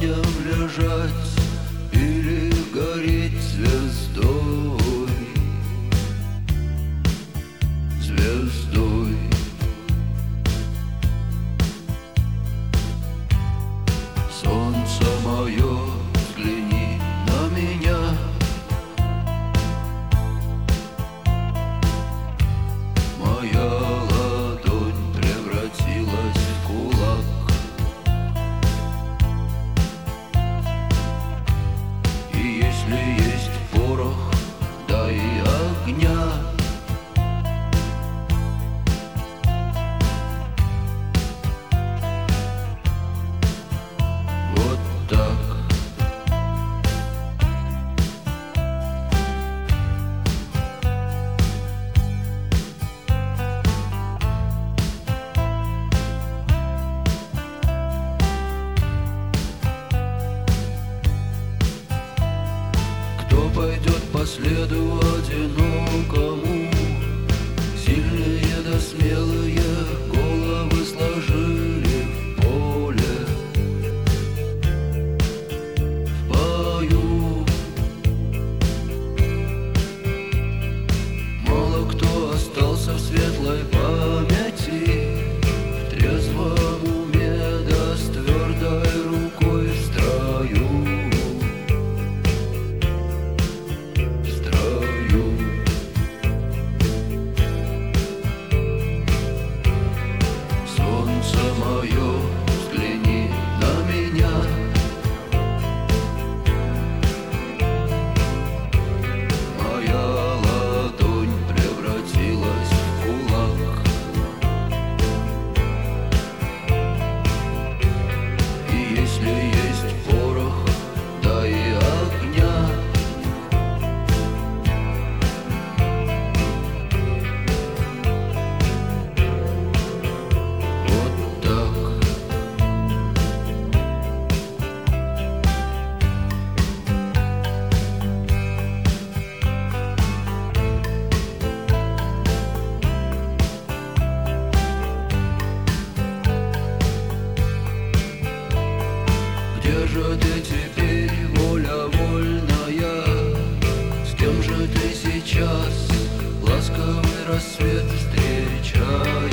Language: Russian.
камнем лежать или гореть звездой, звездой. Солнце мое, взгляни на меня. Моя ладонь превратилась в кулак, и если есть порох, дай огня. Вот так. Кто пойдет по следу одинокому? Сильные да смелые головы сложили в поле, в бою. Мало кто остался в светлой памяти, в трезвом уме да с твердой рукой в строю. Солнце мое, взгляни на меня. Моя ладонь превратилась в кулак, и если есть порох, дай огня. Вот так. Где же ты теперь, воля вольная? С кем же ты сейчас ласковый рассвет встречаешь?